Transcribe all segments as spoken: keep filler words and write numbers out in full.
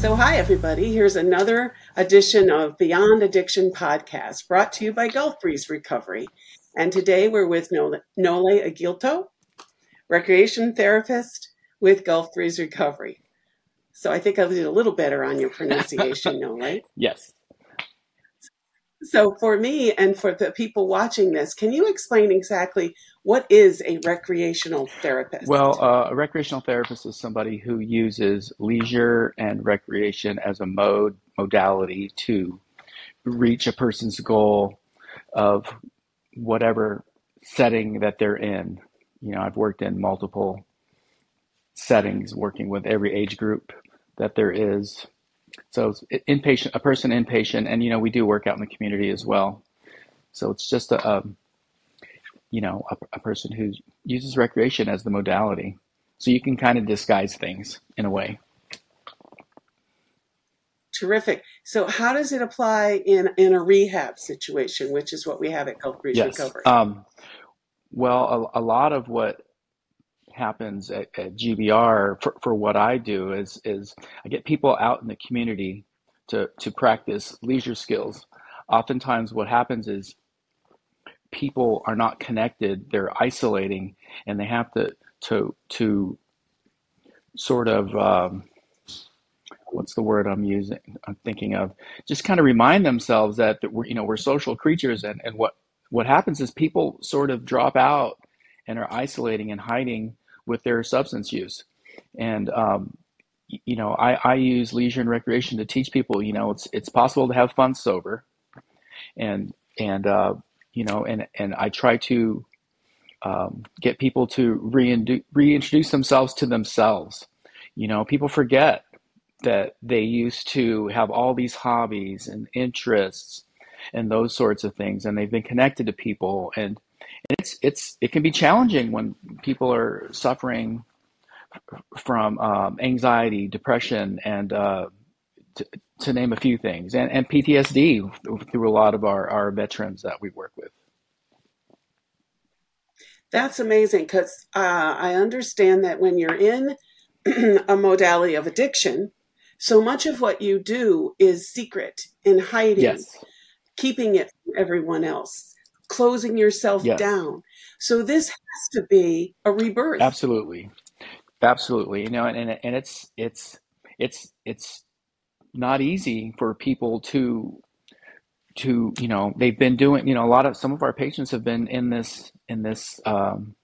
So, hi, everybody. Here's another edition of Beyond Addiction Podcast brought to you by Gulf Breeze Recovery. And today we're with Nole, Nole Agilto, recreation therapist with Gulf Breeze Recovery. So I think I did a little better on your pronunciation, Nole. Yes. So for me and for the people watching this, can you explain exactly what is a recreational therapist? Well, uh, a recreational therapist is somebody who uses leisure and recreation as a mode modality to reach a person's goal of whatever setting that they're in. You know, I've worked in multiple settings, working with every age group that there is. So it's inpatient, a person inpatient, and you know we do work out in the community as well. So it's just a, a you know a, a person who uses recreation as the modality. So you can kind of disguise things in a way. Terrific. So how does it apply in, in a rehab situation, which is what we have at Gulf Breeze Yes. Recovery? Um, well, a, a lot of what happens at, at G B R for, for what I do is is I get people out in the community to to practice leisure skills. Oftentimes what happens is people are not connected, they're isolating, and they have to to to sort of um, what's the word I'm using I'm thinking of, just kind of remind themselves that, that we're you know we're social creatures, and, and what what happens is people sort of drop out and are isolating and hiding with their substance use. And um, you know, I, I use leisure and recreation to teach people, you know, it's it's possible to have fun sober, and and uh, you know, and and I try to um, get people to reindu- reintroduce themselves to themselves. You know, people forget that they used to have all these hobbies and interests and those sorts of things, and they've been connected to people, and it's it's it can be challenging when people are suffering from um, anxiety, depression, and uh, to, to name a few things, and, and P T S D through a lot of our, our veterans that we work with. That's amazing because uh, I understand that when you're in a modality of addiction, so much of what you do is secret and hiding, Yes. keeping it from everyone else, closing yourself Yes. down. So this has to be a rebirth. Absolutely. Absolutely. You know, and, and, and it's, it's, it's, it's not easy for people to, to, you know, they've been doing, you know, a lot of, some of our patients have been in this, in this, um,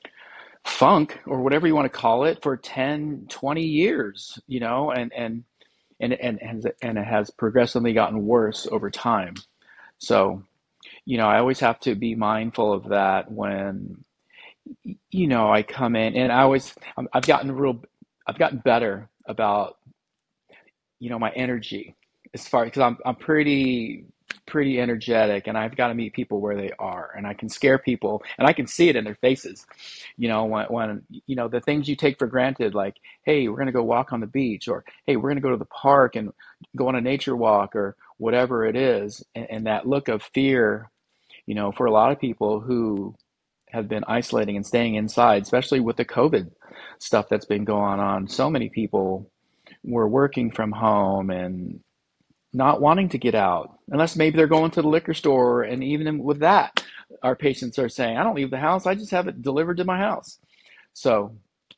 funk or whatever you want to call it for ten, twenty years, you know, and, and, and, and, and, and it has progressively gotten worse over time. So, you know, I always have to be mindful of that when, you know, I come in, and I always, I've gotten real, I've gotten better about, you know, my energy as far, because I'm, I'm pretty, pretty energetic, and I've got to meet people where they are, and I can scare people, and I can see it in their faces, you know, when, when, you know, the things you take for granted, like, hey, we're going to go walk on the beach, or, hey, we're going to go to the park and go on a nature walk, or whatever it is. And, and that look of fear, you know, for a lot of people who have been isolating and staying inside, especially with the COVID stuff that's been going on. So many people were working from home and not wanting to get out, unless maybe they're going to the liquor store. And even with that, our patients are saying, I don't leave the house, I just have it delivered to my house. So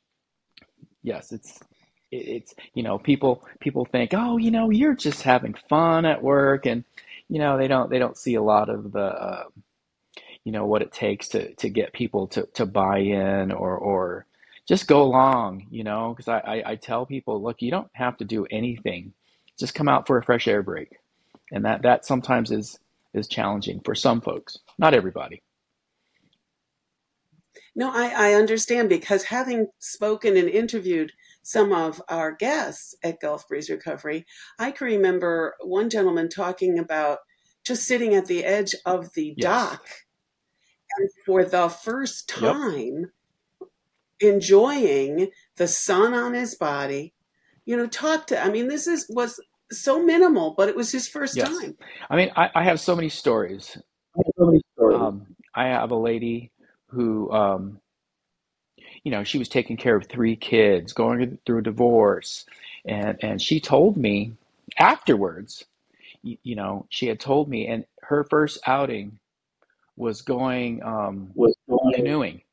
yes, it's, it's, you know, people, people think, oh, you know, you're just having fun at work. And, you know, they don't, they don't see a lot of the, uh, you know, what it takes to, to get people to, to buy in, or, or just go along, you know, because I, I, I tell people, look, you don't have to do anything. Just come out for a fresh air break. And that, that sometimes is, is challenging for some folks, not everybody. No, I, I understand, because having spoken and interviewed some of our guests at Gulf Breeze Recovery, I can remember one gentleman talking about just sitting at the edge of the Yes. dock, and for the first Yep. time enjoying the sun on his body, you know, talk to, I mean, this is was so minimal, but it was his first Yes. time. I mean, I, I have so many stories. I have so many stories. Um, I have a lady who, um, you know, she was taking care of three kids, going through a divorce. And, and she told me afterwards, you, you know, she had told me, and her first outing was going um, was going canoeing,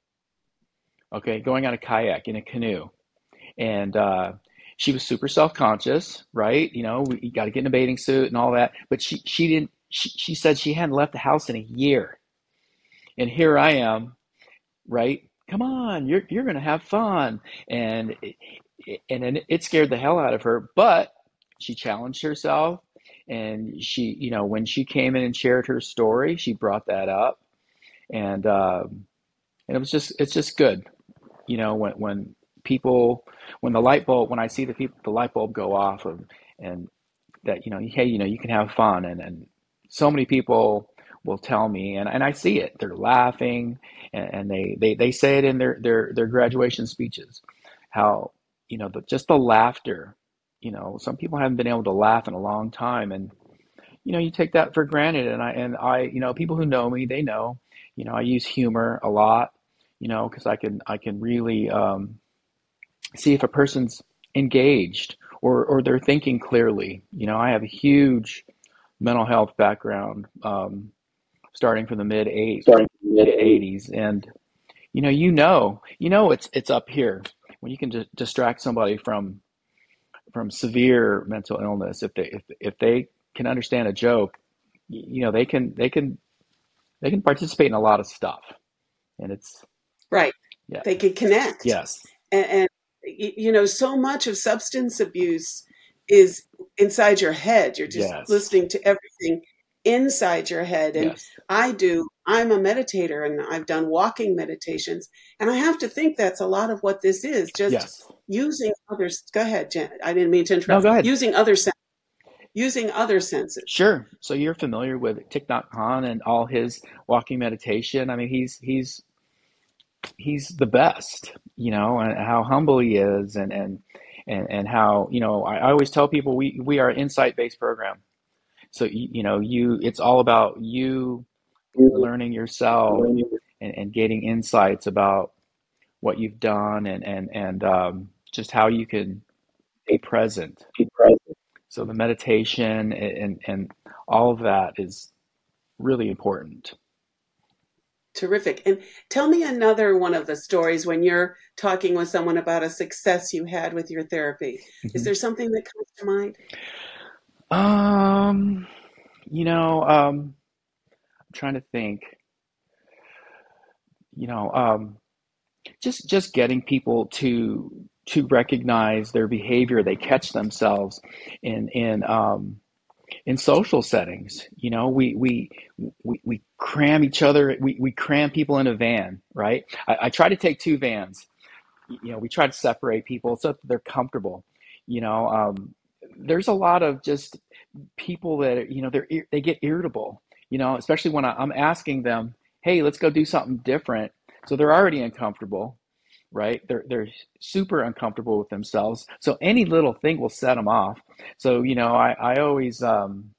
okay, going on a kayak in a canoe. And uh, she was super self-conscious, right? You know, we, you got to get in a bathing suit and all that. But she, she didn't, she, she said she hadn't left the house in a year. And here I am, right? Come on, you're you're gonna have fun, and it, and then it scared the hell out of her. But she challenged herself, and she, you know, when she came in and shared her story, she brought that up, and um, and it was just it's just good, you know, when when people when the light bulb when I see the people the light bulb go off, of, and that, you know, hey, you know, you can have fun, and and so many people will tell me, and, and I see it. They're laughing, and, and they, they they say it in their their their graduation speeches, how, you know, the, just the laughter. You know, some people haven't been able to laugh in a long time, and you know, you take that for granted. And I and I, you know, people who know me, they know, you know, I use humor a lot, you know, because I can I can really um, see if a person's engaged, or or they're thinking clearly. You know, I have a huge mental health background, um, starting from the mid eight starting from mid mid eight. eighties, and you know, you know, you know, it's it's up here when you can just distract somebody from from severe mental illness. If they if if they can understand a joke, you know, they can they can they can participate in a lot of stuff, and it's Right. yeah, They can connect. yes, And, and y- you know, so much of substance abuse is inside your head. You're just yes, listening to everything inside your head. And yes, I do, I'm a meditator and I've done walking meditations. And I have to think that's a lot of what this is, just yes. using others. Go ahead, Jen. I didn't mean to No, interrupt. go ahead. Using other sen- using other senses. Sure. So you're familiar with Thich Nhat Hanh and all his walking meditation. I mean, he's he's he's the best, you know, and how humble he is, and and and, and how, you know, I, I always tell people we we are an insight-based program. So you, you know, you it's all about you You learning yourself, learning and, and getting insights about what you've done, and and and um, just how you can be to present. be present. So the meditation, and and all of that is really important. Terrific. And tell me another one of the stories when you're talking with someone about a success you had with your therapy. Is Mhm. there something that comes to mind? Um, you know, um, I'm trying to think. You know, um, just just getting people to to recognize their behavior. They catch themselves in in um, in social settings. You know, we we we, we cram each other. We, we cram people in a van, right? I, I try to take two vans. You know, we try to separate people so that they're comfortable. You know, um, there's a lot of just people that, you know, they're they get irritable. You know, especially when I, I'm asking them, "Hey, let's go do something different." So they're already uncomfortable, right? They're they're super uncomfortable with themselves. So any little thing will set them off. So, you know, I I always um,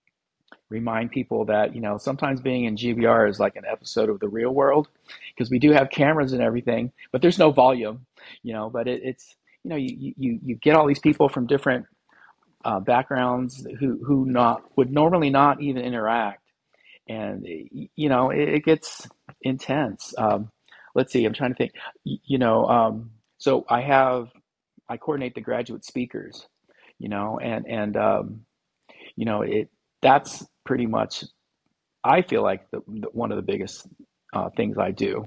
remind people that, you know, sometimes being in G B R is like an episode of The Real World, because we do have cameras and everything, but there's no volume, you know. But it, it's, you know, you, you you get all these people from different uh, backgrounds who who not would normally not even interact, and you know, it, it gets intense. Um, let's see, I'm trying to think. You know, um, so I have I coordinate the graduate speakers, you know, and and um, you know, it that's pretty much, I feel like, the, the one of the biggest uh, things I do,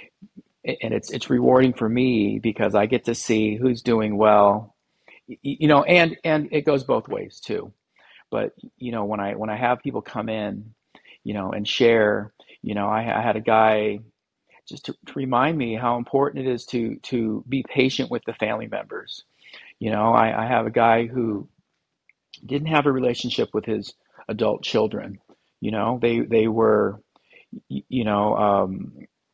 and it's it's rewarding for me because I get to see who's doing well, you know, and and it goes both ways too. But you know, when I when I have people come in, you know, and share, you know, I, I had a guy just to, to remind me how important it is to to be patient with the family members. You know, I, I have a guy who didn't have a relationship with his adult children. You know, they they were, you know, um,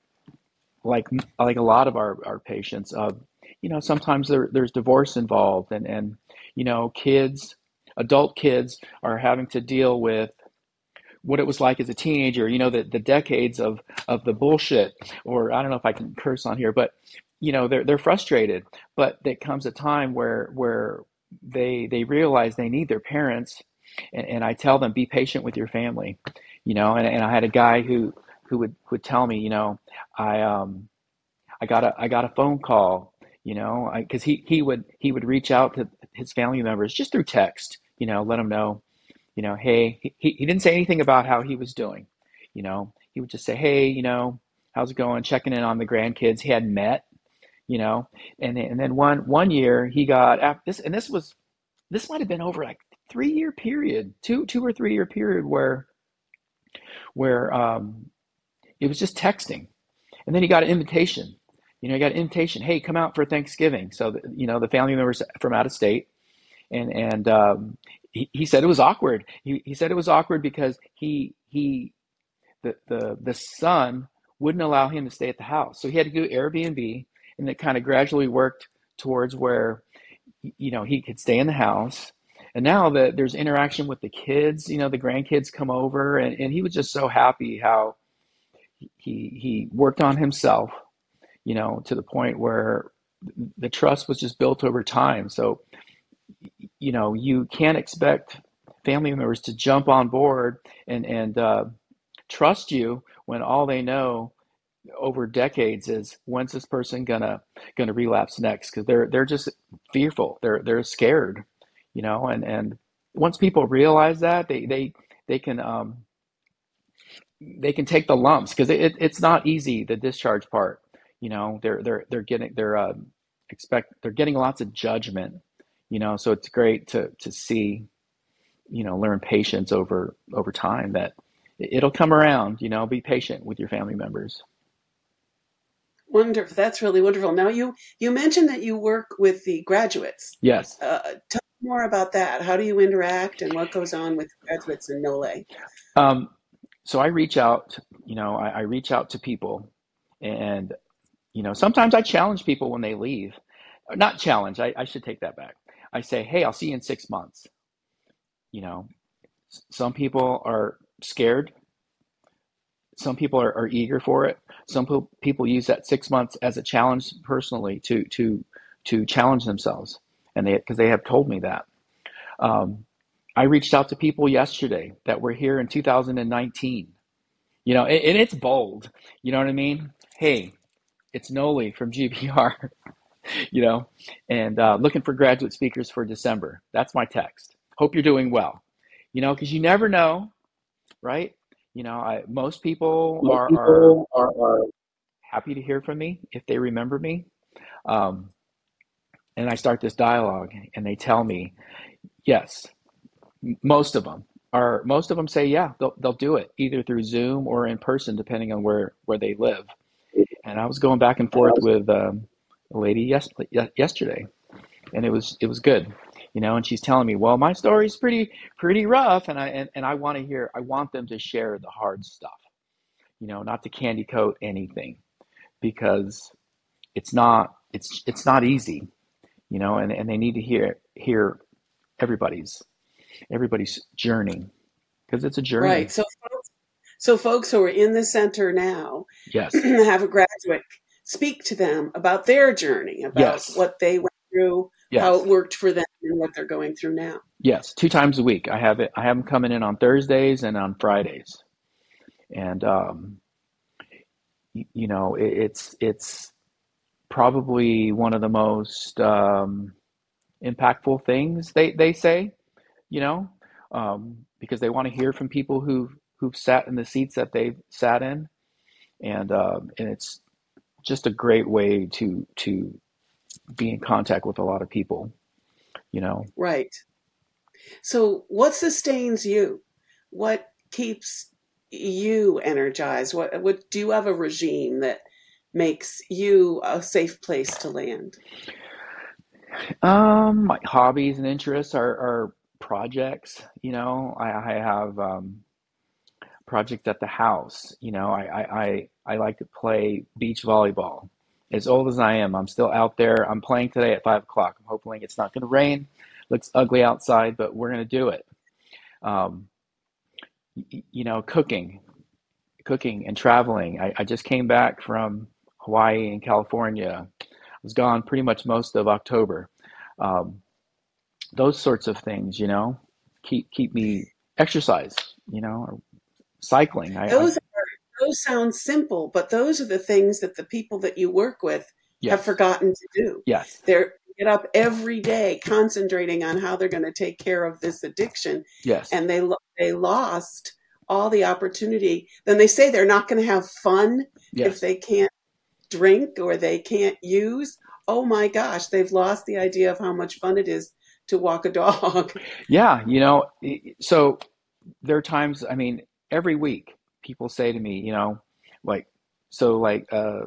like like a lot of our, our patients, uh, you know, sometimes there, there's divorce involved, and and you know, kids, adult kids are having to deal with what it was like as a teenager. You know, the, the decades of of the bullshit, or I don't know if I can curse on here, but you know, they're they're frustrated, but there comes a time where where they they realize they need their parents, and, and I tell them, be patient with your family, you know. And, and I had a guy who who would would tell me, you know, I um I got a I got a phone call, you know, because he he would he would reach out to his family members just through text, you know, let them know, you know, hey, he, he didn't say anything about how he was doing, you know. He would just say, hey, you know, how's it going, checking in on the grandkids he hadn't met, you know. And then, and then one one year he got after this, and this was this might have been over like three year period, two two or three year period where where um it was just texting. And then he got an invitation. You know, he got an invitation. Hey, come out for Thanksgiving. So, the, you know, the family members from out of state, and and um, he, he said it was awkward. He he said it was awkward because he he the the the son wouldn't allow him to stay at the house, so he had to go Airbnb, and it kind of gradually worked towards where, you know, he could stay in the house. And now that there's interaction with the kids, you know, the grandkids come over, and, and he was just so happy how he he worked on himself, you know, to the point where the trust was just built over time. So, you know, you can't expect family members to jump on board and and uh, trust you when all they know over decades is, when's this person gonna gonna relapse next? Because they're they're just fearful. They're they're scared, you know. And and once people realize that, they they they can um, they can take the lumps, because it, it, it's not easy, the discharge part. You know, they're they're they're getting they're uh, expect they're getting lots of judgment. You know, so it's great to to see, you know, learn patience over over time, that it'll come around. You know, be patient with your family members. Wonderful. That's really wonderful. Now, you you mentioned that you work with the graduates. Yes. Uh, tell me more about that. How do you interact, and what goes on with graduates in Nole? Um, so I reach out, you know, I, I reach out to people, and you know, sometimes I challenge people when they leave. Not challenge, I, I should take that back. I say, hey, I'll see you in six months. You know, some people are scared. Some people are, are eager for it. Some pe- people use that six months as a challenge personally to to to challenge themselves, and they because they have told me that. Um, I reached out to people yesterday that were here in two thousand nineteen. You know, and, and it's bold. You know what I mean? Hey, it's Noli from G B R. You know, and uh, looking for graduate speakers for December. That's my text. Hope you're doing well. You know, because you never know, right? You know, I, most people Most are, are people are, are happy to hear from me if they remember me. Um, and I start this dialogue, and they tell me, yes, most of them are, most of them say, yeah, they'll, they'll do it either through Zoom or in person, depending on where, where they live. And I was going back and forth with um, a lady yes, yesterday, and it was, it was good. You know, and she's telling me, well, my story's pretty, pretty rough. And I, and, and I want to hear, I want them to share the hard stuff, you know, not to candy coat anything, because it's not, it's, it's not easy, you know, and, and they need to hear, hear everybody's, everybody's journey, because it's a right. journey. So, folks, so folks who are in the center now Yes. have a graduate speak to them about their journey, about Yes. what they went through, how Yes. it worked for them, and what they're going through now. Yes. Two times a week. I have it. I have them coming in on Thursdays and on Fridays. And, um, y- you know, it, it's, it's probably one of the most, um, impactful things they, they say, you know, um, because they want to hear from people who, who've sat in the seats that they've sat in. And, um, and it's just a great way to, to be in contact with a lot of people, you know. Right. So, what sustains you? What keeps you energized? What, what do you have a regime that makes you a safe place to land? Um, my hobbies and interests are, are projects. You know, I, I have um, projects at the house. You know, I, I, I, I like to play beach volleyball. As old as I am, I'm still out there. I'm playing today at five o'clock. I'm hoping it's not going to rain. Looks ugly outside, but we're going to do it. Um, y- you know, cooking, cooking and traveling. I, I just came back from Hawaii and California. was gone pretty much most of October. Um, those sorts of things, you know, keep keep me exercise, you know, or cycling. I, I Those are, those sound simple, but those are the things that the people that you work with have yes, forgotten to do. yes, They're get up every day concentrating on how they're going to take care of this addiction, yes, and they lo- they lost all the opportunity. Then they say they're not going to have fun if yes. they can't drink or they can't use. Oh my gosh, they've lost the idea of how much fun it is to walk a dog. Yeah, you know, so there are times, I mean, every week people say to me, you know, like, so like, uh,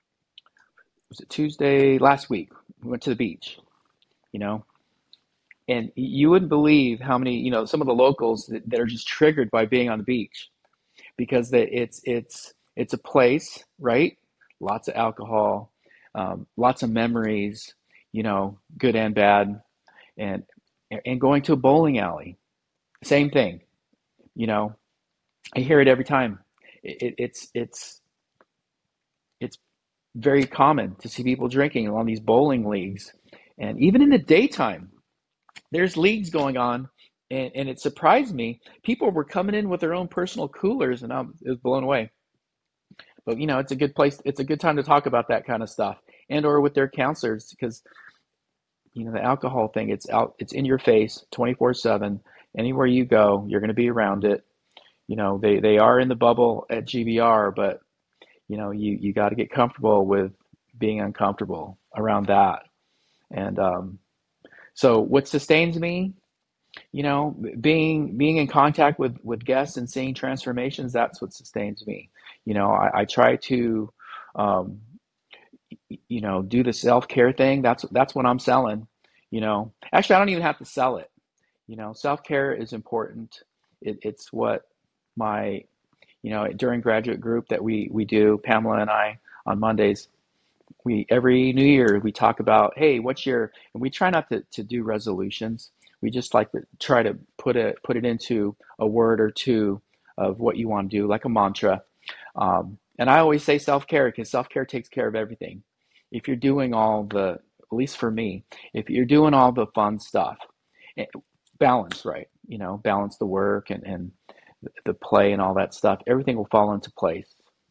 was it Tuesday last week? We went to the beach, you know, and you wouldn't believe how many, you know, some of the locals that, that are just triggered by being on the beach because that it's it's it's a place, right? Lots of alcohol, um, lots of memories, you know, good and bad, and and going to a bowling alley, same thing, you know. I hear it every time. It, it, it's it's it's very common to see people drinking on these bowling leagues, and even in the daytime, there's leagues going on, and, and it surprised me. People were coming in with their own personal coolers, and I was blown away. But you know, it's a good place. It's a good time to talk about that kind of stuff, and or with their counselors, because you know the alcohol thing. It's out. It's in your face, twenty four seven. Anywhere you go, you're going to be around it. You know, they they are in the bubble at G B R, but you know, you you got to get comfortable with being uncomfortable around that. And um, so, what sustains me, you know, being being in contact with with guests and seeing transformations, that's what sustains me. You know, I, I try to um, you know, do the self-care thing. That's that's what I'm selling. You know, actually I don't even have to sell it. You know, self-care is important. It, it's what my, you know, during graduate group that we we do, Pamela and I, on Mondays, we every new year we talk about, hey, what's your, and we try not to, to do resolutions. We just like to try to put it put it into a word or two of what you want to do, like a mantra. Um, and I always say self-care because self-care takes care of everything. If you're doing all the, at least for me, if you're doing all the fun stuff, eh, balance, right? You know, balance the work and, and the play and all that stuff, everything will fall into place.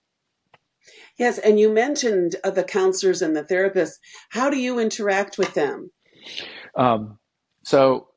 Yes, and you mentioned uh, the counselors and the therapists. How do you interact with them? Um, so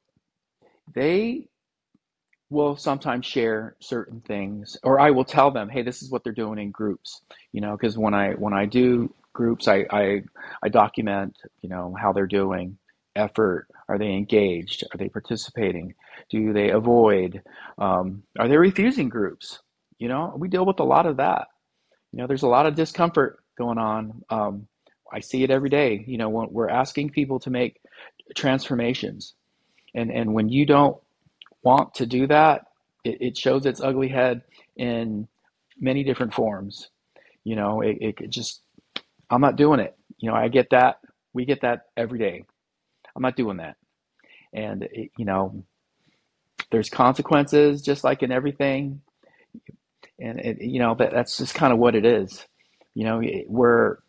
they will sometimes share certain things, or I will tell them, hey, this is what they're doing in groups, you know, because when I when I do groups, I, I I document, you know, how they're doing, effort, are they engaged, are they participating, do they avoid, um, are they refusing groups, you know, we deal with a lot of that. You know, there's a lot of discomfort going on. Um, I see it every day. You know, when we're asking people to make transformations, and and when you don't want to do that, it, it shows its ugly head in many different forms. You know, it, it could just, I'm not doing it. You know, I get that. We get that every day. I'm not doing that. And, it, you know, there's consequences just like in everything. And, it, you know, that, that's just kind of what it is. You know, we're,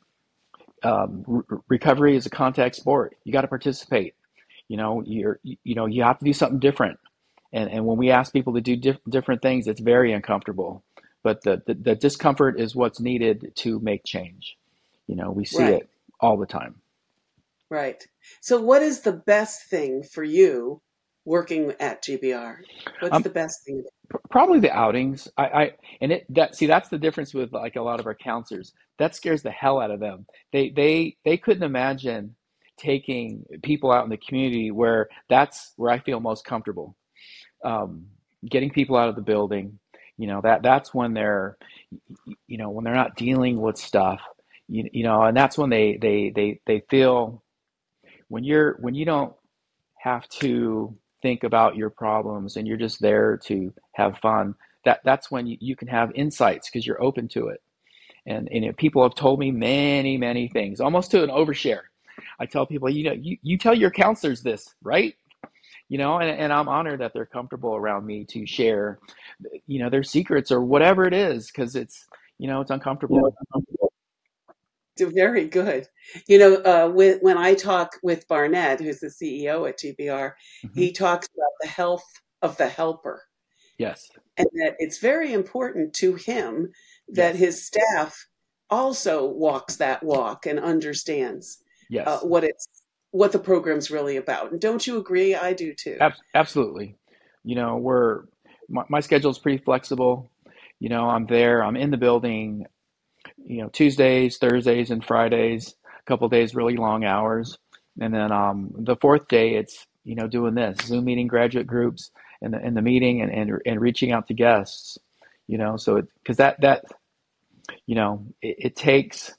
um, re- recovery is a contact sport. You got to participate. You know, you're, you know, you have to do something different. And and when we ask people to do diff- different things, it's very uncomfortable. But the, the the discomfort is what's needed to make change. You know, we see Right, it all the time. right. So, what is the best thing for you working at G B R? What's Um, the best thing? pr- Probably the outings. I, I and it that see that's the difference with like a lot of our counselors. That scares the hell out of them. They they they couldn't imagine taking people out in the community where that's where I feel most comfortable. Um, Getting people out of the building, you know, that that's when they're, you know, when they're not dealing with stuff, you, you know, and that's when they they they they feel, when you're when you don't have to think about your problems and you're just there to have fun, that that's when you, you can have insights because you're open to it. And and you know, people have told me many many things, almost to an overshare. I tell people, you know, you, you tell your counselors this, right? You know, and, and I'm honored that they're comfortable around me to share, you know, their secrets or whatever it is, because it's, you know, it's You know, uncomfortable. Very good. You know, uh, with, when I talk with Barnett, who's the C E O at G B R, Hmm. he talks about the health of the helper, Yes. and that it's very important to him that Yes. his staff also walks that walk and understands uh, Yes. what it's what the program's really about. And don't you agree? I do too. Ab- absolutely. You know, we're my, my schedule is pretty flexible. You know, I'm there. I'm in the building. You know, Tuesdays, Thursdays, and Fridays. A couple days, really long hours, and then um, the fourth day, it's you know doing this Zoom meeting graduate groups and the, and the meeting and, and and reaching out to guests. You know, so it because that that you know it, it takes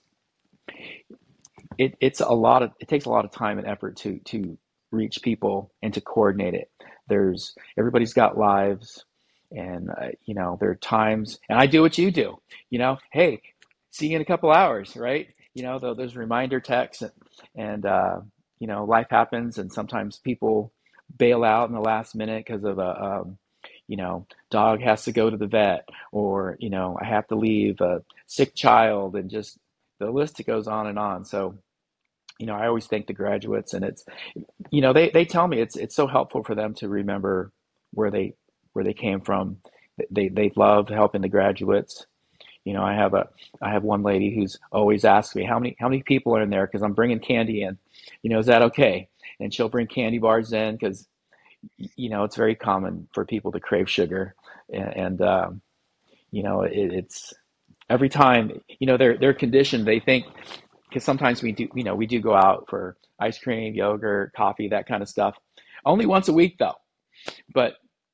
it, it's a lot of it takes a lot of time and effort to to reach people and to coordinate it. There's everybody's got lives, and uh, you know there are times, and I do what you do. You know, hey, see you in a couple hours, right? You know, though there's reminder texts, and, and uh, you know life happens, and sometimes people bail out in the last minute because of a um, you know dog has to go to the vet, or you know I have to leave a sick child, and just the list goes on and on. So you know, I always thank the graduates, and it's, you know, they, they tell me it's it's so helpful for them to remember where they where they came from. They they love helping the graduates. You know, I have a I have one lady who's always asks me how many how many people are in there because I'm bringing candy in. You know, is that okay? And she'll bring candy bars in because you know it's very common for people to crave sugar, and, and um, you know it, it's every time you know they're they're conditioned. They think because sometimes we do, you know, we do go out for ice cream, yogurt, coffee, that kind of stuff. Only once a week though. But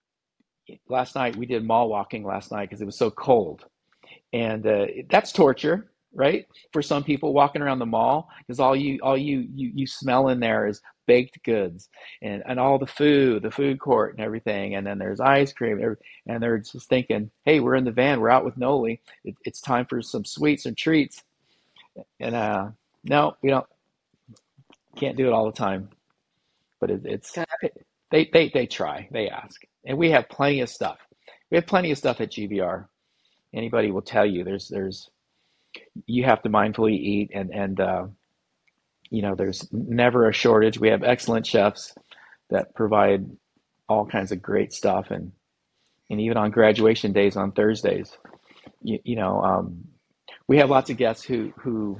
last night we did mall walking last night because it was so cold, and uh, that's torture, right? For some people walking around the mall because all you all you you you smell in there is baked goods and and all the food, the food court and everything, and then there's ice cream, and they're just thinking, hey, we're in the van, we're out with Noli, it, it's time for some sweets and treats, and uh, no, we don't can't do it all the time. But it, it's God, they, they they try, they ask, and we have plenty of stuff. We have plenty of stuff at G V R. Anybody will tell you there's there's you have to mindfully eat, and and uh, you know there's never a shortage. We have excellent chefs that provide all kinds of great stuff, and and even on graduation days on Thursdays, you, you know um, we have lots of guests who who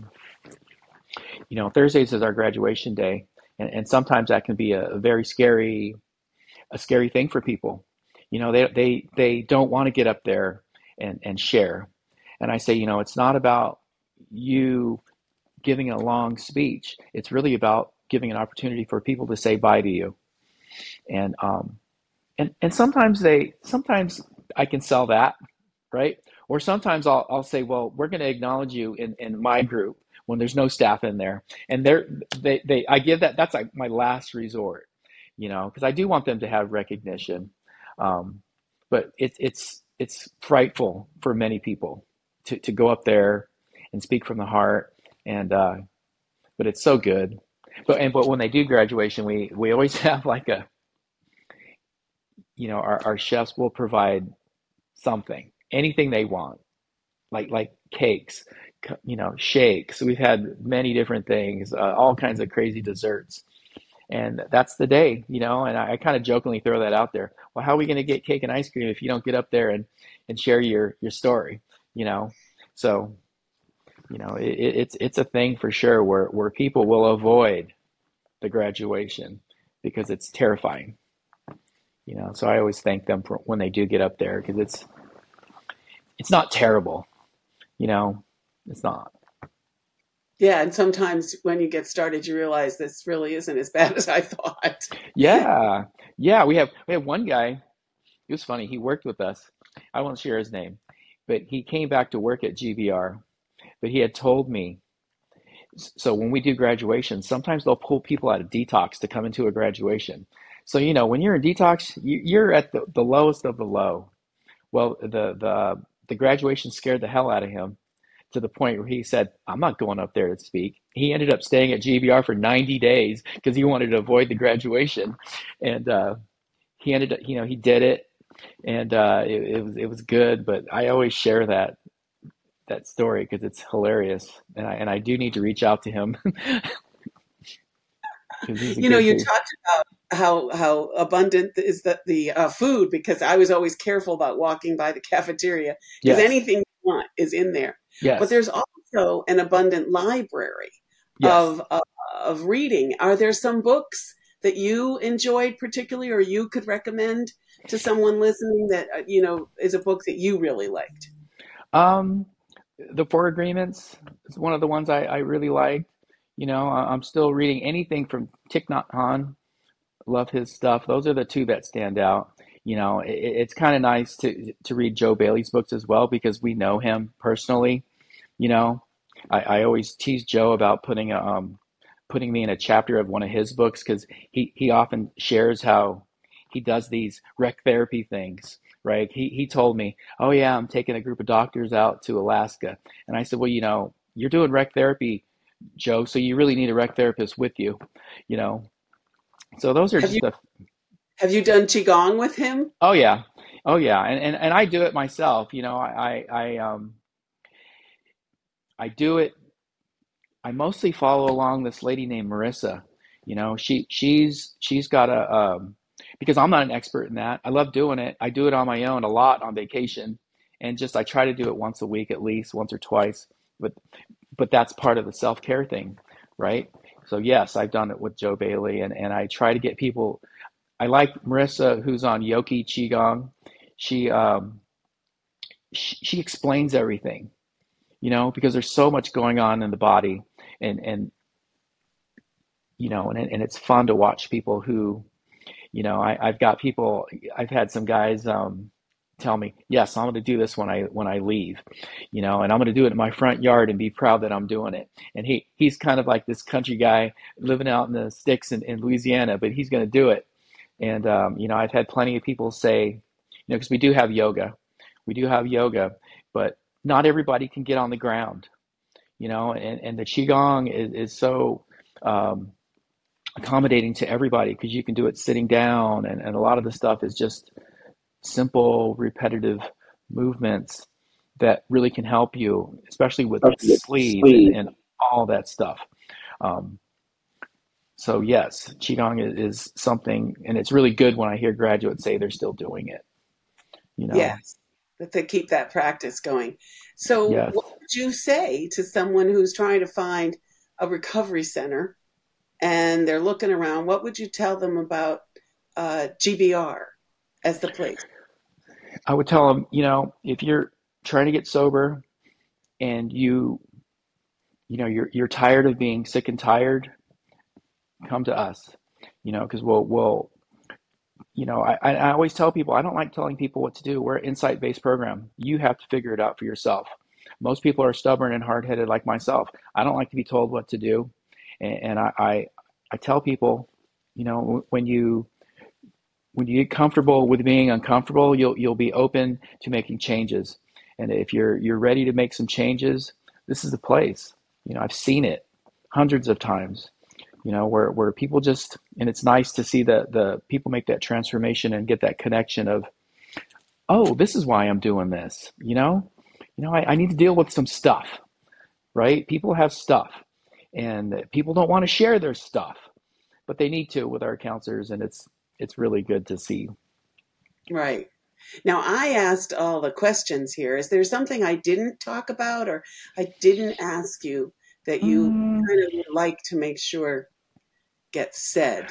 you know Thursdays is our graduation day, and, and sometimes that can be a, a very scary a scary thing for people. You know, they they they don't want to get up there and and share. And I say, you know, it's not about you giving a long speech. It's really about giving an opportunity for people to say bye to you. And um and and sometimes they sometimes I can sell that, right? Or sometimes I'll I'll say, well, we're going to acknowledge you in in my group when there's no staff in there, and they're they they I give that that's like my last resort, you know, because I do want them to have recognition, um, but it's it's it's frightful for many people to to go up there and speak from the heart, and uh, but it's so good. But and but when they do graduation, we we always have like a you know our, our chefs will provide something, anything they want, like like cakes, you know, shakes. We've had many different things, uh, all kinds of crazy desserts, and that's the day, you know. And I, I kind of jokingly throw that out there. Well, how are we going to get cake and ice cream if you don't get up there and and share your your story, you know? So you know, it, it's it's a thing for sure where where people will avoid the graduation because it's terrifying, you know. So I always thank them for when they do get up there because it's it's not terrible. You know, it's not. yeah, and sometimes when you get started, you realize this really isn't as bad as I thought. Yeah, yeah. We have we have one guy. He was funny. He worked with us. I won't share his name, but he came back to work at G V R. But he had told me. So when we do graduation, sometimes they'll pull people out of detox to come into a graduation. So you know, when you're in detox, you, you're at the, the lowest of the low. Well, the the the graduation scared the hell out of him to the point where he said, I'm not going up there to speak. He ended up staying at G V R for ninety days because he wanted to avoid the graduation. And uh, he ended up, you know, he did it, and uh, it, it was it was good. But I always share that, that story because it's hilarious, and I and I do need to reach out to him because he's a You know, good you dude. talked about how how abundant is the the uh, food, because I was always careful about walking by the cafeteria because Yes, anything you want is in there. But yes, there's also an abundant library yes. of uh, of reading. Are there some books that you enjoyed particularly, or you could recommend to someone listening that uh, you know is a book that you really liked? Um, the Four Agreements is one of the ones I, I really liked. You know, I- I'm still reading anything from Thich Nhat Hanh. Love his stuff. Those are the two that stand out. You know, it, it's kind of nice to to read Joe Bailey's books as well because we know him personally. You know, I, I always tease Joe about putting a, um putting me in a chapter of one of his books because he he often shares how he does these rec therapy things. Right? He he told me, "Oh yeah, I'm taking a group of doctors out to Alaska," and I said, "Well, you know, you're doing rec therapy, Joe, so you really need a rec therapist with you." You know, so those are Have you just a have you done qigong with him? oh yeah, oh yeah, and and, and I do it myself. You know, I I, I um I do it. I mostly follow along this lady named Marissa. You know, she she's she's got a um, because I'm not an expert in that. I love doing it. I do it on my own a lot on vacation, and just I try to do it once a week at least, once or twice. But but that's part of the self care thing, right? So yes, I've done it with Joe Bailey, and and I try to get people. I like Marissa, who's on Yoki Qigong. She um she, she explains everything, you know, because there's so much going on in the body, and and you know, and and it's fun to watch people who, you know, I, I've got people, I've had some guys um, tell me, yes, I'm going to do this when I when I leave, you know, and I'm going to do it in my front yard and be proud that I'm doing it. And he he's kind of like this country guy living out in the sticks in, in Louisiana, but he's going to do it. And um, you know, I've had plenty of people say, you know, because we do have yoga, we do have yoga, but not everybody can get on the ground, you know, and, and the qigong is, is so um, accommodating to everybody because you can do it sitting down, and, and a lot of the stuff is just simple repetitive movements that really can help you, especially with sleep and, and all that stuff. um, so yes, qigong is, is something, and it's really good when I hear graduates say they're still doing it, you know. Yes, that they keep that practice going. So, Yes. what would you say to someone who's trying to find a recovery center and they're looking around? What would you tell them about uh, G B R as the place? I would tell them, you know, if you're trying to get sober and you you know you're you're tired of being sick and tired, come to us, you know, because we'll we'll you know, I, I always tell people I don't like telling people what to do. We're an insight-based program. You have to figure it out for yourself. Most people are stubborn and hard-headed like myself. I don't like to be told what to do, and, and I, I I tell people, you know, when you when you get comfortable with being uncomfortable, you'll you'll be open to making changes. And if you're you're ready to make some changes, this is the place. You know, I've seen it hundreds of times, you know, where, where people just, and it's nice to see the, the people make that transformation and get that connection of, oh, this is why I'm doing this, you know, you know, I, I need to deal with some stuff, right? People have stuff, and people don't want to share their stuff, but they need to with our counselors. And it's, it's really good to see. Right. Now, I asked all the questions here. Is there something I didn't talk about or I didn't ask you that you Mm, kind of would like to make sure gets said?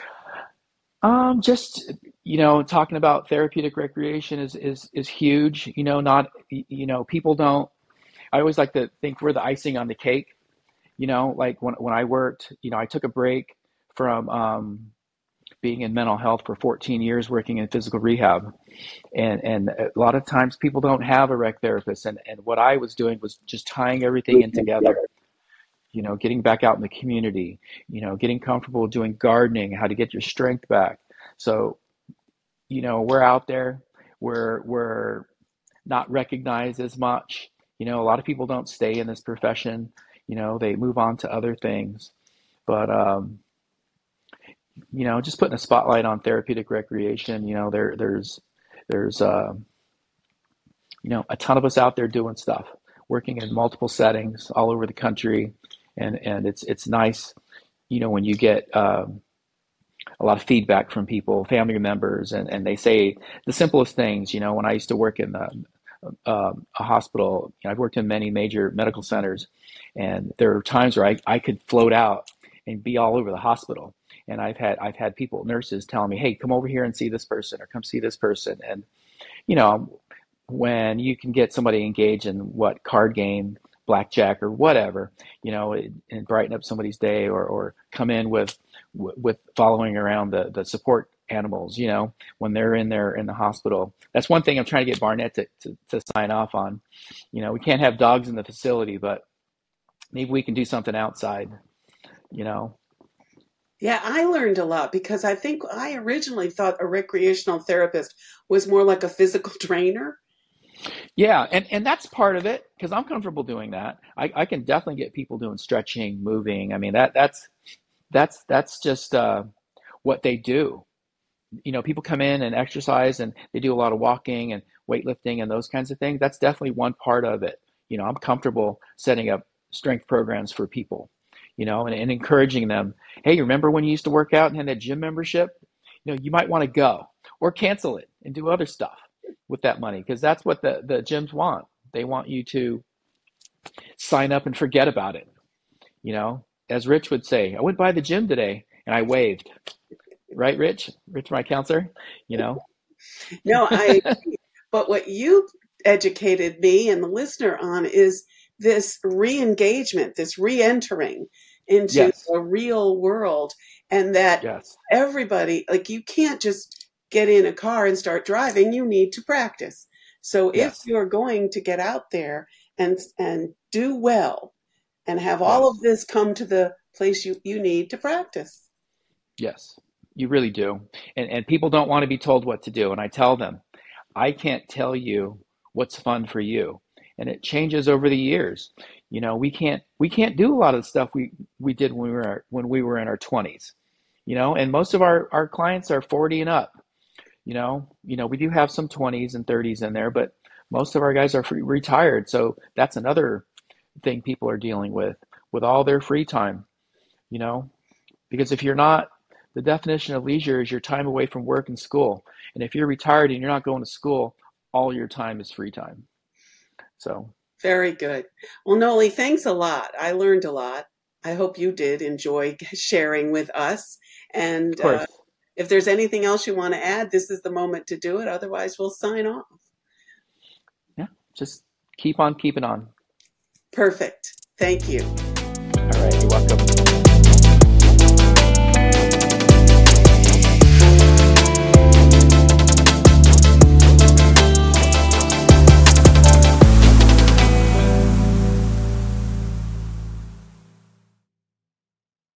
um, just, you know, talking about therapeutic recreation is, is, is huge. You know, not, you know, people don't, I always like to think we're the icing on the cake. You know, like when when I worked, you know, I took a break from um, being in mental health for fourteen years, working in physical rehab, and and a lot of times people don't have a rec therapist, and and what I was doing was just tying everything in together. You know, getting back out in the community, you know, getting comfortable doing gardening, how to get your strength back. So, you know, we're out there, we're we're not recognized as much. You know, a lot of people don't stay in this profession. You know, they move on to other things. But um, you know, just putting a spotlight on therapeutic recreation. You know, there there's there's uh, you know, a ton of us out there doing stuff. working in multiple settings all over the country, and and it's it's nice, you know, when you get um, a lot of feedback from people, family members, and and they say the simplest things. You know, when I used to work in the, um, a hospital, you know, I've worked in many major medical centers, and there are times where I, I could float out and be all over the hospital. And I've had I've had people, nurses, telling me, "Hey, come over here and see this person, or come see this person." And you know, when you can get somebody engaged in what card game, blackjack, or whatever, you know, and brighten up somebody's day, or or come in with with following around the the support animals, you know, when they're in there in the hospital. That's one thing I'm trying to get Barnett to, to, to sign off on. You know, we can't have dogs in the facility, but maybe we can do something outside, you know. Yeah, I learned a lot because I think I originally thought a recreational therapist was more like a physical trainer. Yeah, and, and that's part of it because I'm comfortable doing that. I, I can definitely get people doing stretching, moving. I mean, that that's that's that's just uh, what they do. You know, people come in and exercise and they do a lot of walking and weightlifting and those kinds of things. That's definitely one part of it. You know, I'm comfortable setting up strength programs for people, you know, and, and encouraging them. Hey, you remember when you used to work out and had that gym membership? You know, you might want to go or cancel it and do other stuff with that money, because that's what the, the gyms want. They want you to sign up and forget about it. You know, as Rich would say, I went by the gym today and I waved. Right, Rich? Rich, my counselor, you know? No, I agree. But what you educated me and the listener on is this re-engagement, this re-entering into Yes, a real world, and that yes, everybody, like you can't just get in a car and start driving, you need to practice. So if yes, you're going to get out there and and do well and have all of yes, this come to the place you, you need to practice. yes. You really do. And and people don't want to be told what to do. And I tell them, I can't tell you what's fun for you. And it changes over the years. You know, we can't we can't do a lot of the stuff we we did when we were when we were in our twenties. You know, and most of our our clients are forty and up. You know, you know, we do have some twenties and thirties in there, but most of our guys are free, retired. So that's another thing people are dealing with with all their free time, you know, because if you're not, the definition of leisure is your time away from work and school. And if you're retired and you're not going to school, all your time is free time. So, Very good. Well, Noli, thanks a lot. I learned a lot. I hope you did enjoy sharing with us. of And uh, course, if there's anything else you want to add, this is the moment to do it. Otherwise, we'll sign off. yeah, just keep on keeping on. Perfect. Thank you. All right, you're welcome.